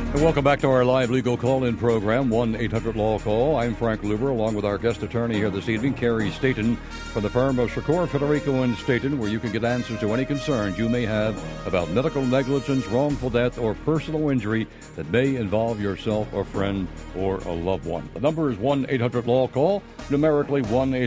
And welcome back to our live legal call-in program, 1-800-LAW-CALL. I'm Frank Luber, along with our guest attorney here this evening, Carrie Staten, from the firm of Secor, Federico & Staten, where you can get answers to any concerns you may have about medical negligence, wrongful death, or personal injury that may involve yourself, a friend, or a loved one. The number is 1-800-LAW-CALL, numerically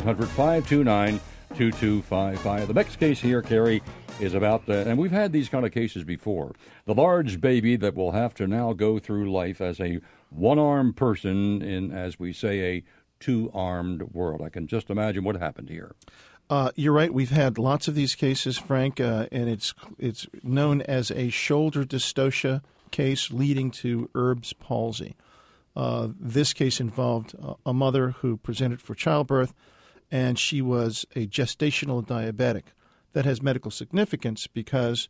1-800-529-2255. The next case here, Carrie, is about, and we've had these kind of cases before, the large baby that will have to now go through life as a one-armed person in, as we say, a two-armed world. I can just imagine what happened here. You're right. We've had lots of these cases, Frank, and it's known as a shoulder dystocia case leading to Erb's palsy. This case involved a mother who presented for childbirth, and she was a gestational diabetic. That has medical significance because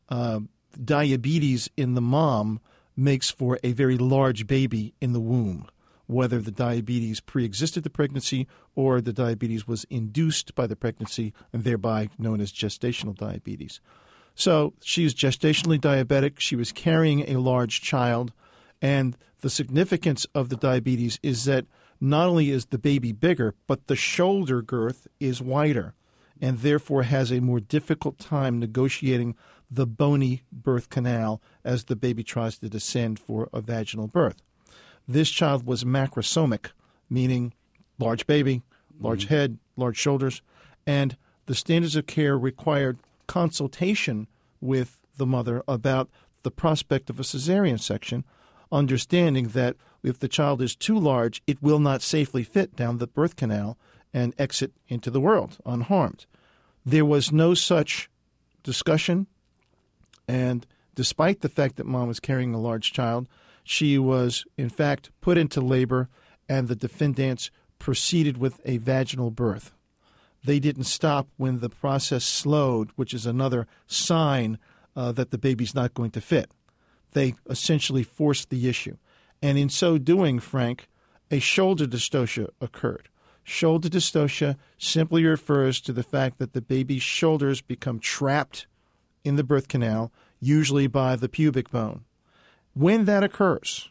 diabetes in the mom makes for a very large baby in the womb, whether the diabetes preexisted the pregnancy or the diabetes was induced by the pregnancy and thereby known as gestational diabetes. So she was gestationally diabetic. She was carrying a large child, and the significance of the diabetes is that not only is the baby bigger, but the shoulder girth is wider, and therefore has a more difficult time negotiating the bony birth canal as the baby tries to descend for a vaginal birth. This child was macrosomic, meaning large baby, large head, large shoulders, and the standards of care required consultation with the mother about the prospect of a cesarean section, understanding that if the child is too large, it will not safely fit down the birth canal and exit into the world unharmed. There was no such discussion, and despite the fact that mom was carrying a large child, she was, in fact, put into labor, and the defendants proceeded with a vaginal birth. They didn't stop when the process slowed, which is another sign that the baby's not going to fit. They essentially forced the issue. And in so doing, Frank, a shoulder dystocia occurred. Shoulder dystocia simply refers to the fact that the baby's shoulders become trapped in the birth canal, usually by the pubic bone. When that occurs,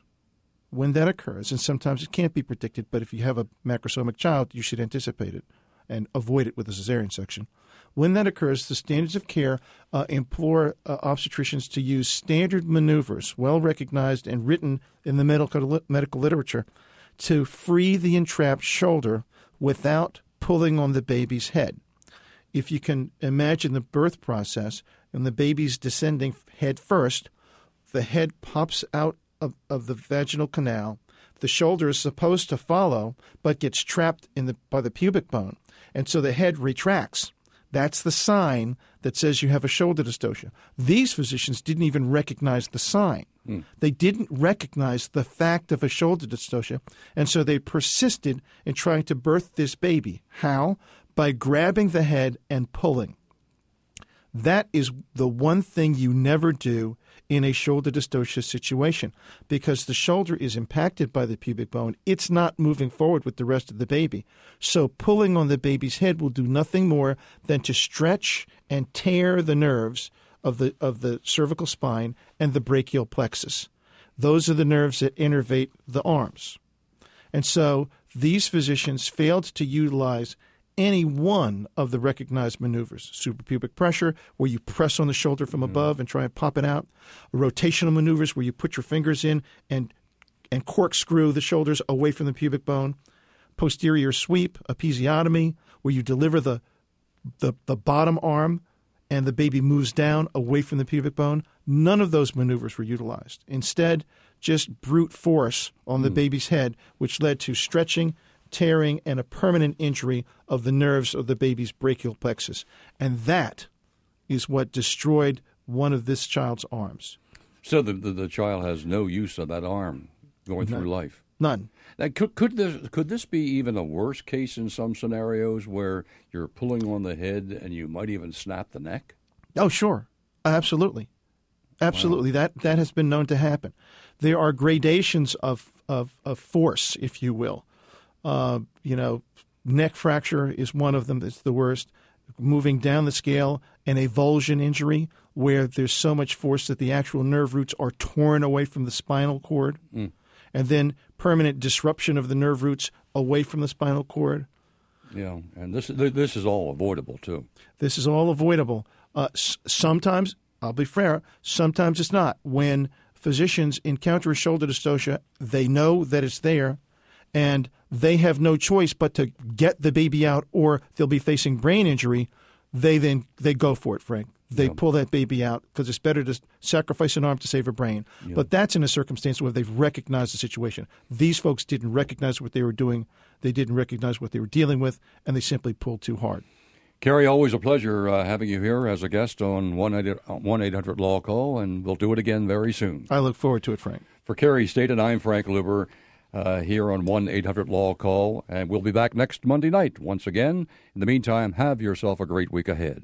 and sometimes it can't be predicted, but if you have a macrosomic child, you should anticipate it and avoid it with a cesarean section. When that occurs, the standards of care implore obstetricians to use standard maneuvers, well recognized and written in the medical literature, to free the entrapped shoulder without pulling on the baby's head. If you can imagine the birth process and the baby's descending head first, the head pops out of the vaginal canal. The shoulder is supposed to follow, but gets trapped by the pubic bone, and so the head retracts. That's the sign that says you have a shoulder dystocia. These physicians didn't even recognize the sign. They didn't recognize the fact of a shoulder dystocia, and so they persisted in trying to birth this baby. How? By grabbing the head and pulling. That is the one thing you never do in a shoulder dystocia situation, because the shoulder is impacted by the pubic bone. It's not moving forward with the rest of the baby. So pulling on the baby's head will do nothing more than to stretch and tear the nerves of the cervical spine and the brachial plexus. Those are the nerves that innervate the arms. And so these physicians failed to utilize any one of the recognized maneuvers: suprapubic pressure, where you press on the shoulder from above and try and pop it out; rotational maneuvers, where you put your fingers in and corkscrew the shoulders away from the pubic bone; posterior sweep, episiotomy, where you deliver the bottom arm and the baby moves down away from the pubic bone. None of those maneuvers were utilized. Instead, just brute force on the baby's head, which led to stretching, tearing, and a permanent injury of the nerves of the baby's brachial plexus. And that is what destroyed one of this child's arms. So the child has no use of that arm going through life? None. Now, could this be even a worse case in some scenarios where you're pulling on the head and you might even snap the neck? Oh, sure. Absolutely. Absolutely. Wow. That has been known to happen. There are gradations of force, if you will. Neck fracture is one of them that's the worst. Moving down the scale, an avulsion injury, where there's so much force that the actual nerve roots are torn away from the spinal cord, and then permanent disruption of the nerve roots away from the spinal cord. Yeah, and this is all avoidable, too. This is all avoidable. Sometimes, I'll be fair, sometimes it's not. When physicians encounter a shoulder dystocia, they know that it's there, and they have no choice but to get the baby out, or they'll be facing brain injury. They go for it, Frank. They pull that baby out because it's better to sacrifice an arm to save a brain. Yeah. But that's in a circumstance where they've recognized the situation. These folks didn't recognize what they were doing. They didn't recognize what they were dealing with, and they simply pulled too hard. Kerry, always a pleasure having you here as a guest on 1-800-LAW-CALL, and we'll do it again very soon. I look forward to it, Frank. For Kerry Staten, I'm Frank Luber here on 1-800-LAW-CALL, and we'll be back next Monday night once again. In the meantime, have yourself a great week ahead.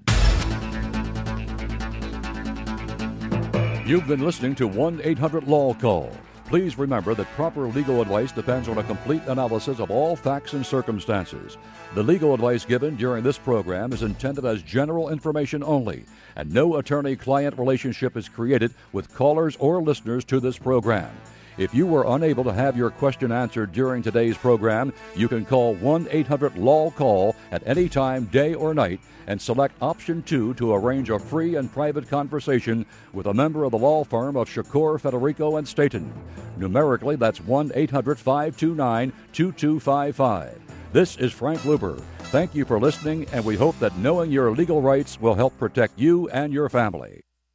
You've been listening to 1-800-LAW-CALL. Please remember that proper legal advice depends on a complete analysis of all facts and circumstances. The legal advice given during this program is intended as general information only, and no attorney-client relationship is created with callers or listeners to this program. If you were unable to have your question answered during today's program, you can call 1-800-LAW-CALL at any time, day or night, and select option 2 to arrange a free and private conversation with a member of the law firm of Shakur, Federico, and Staten. Numerically, that's 1-800-529-2255. This is Frank Luber. Thank you for listening, and we hope that knowing your legal rights will help protect you and your family.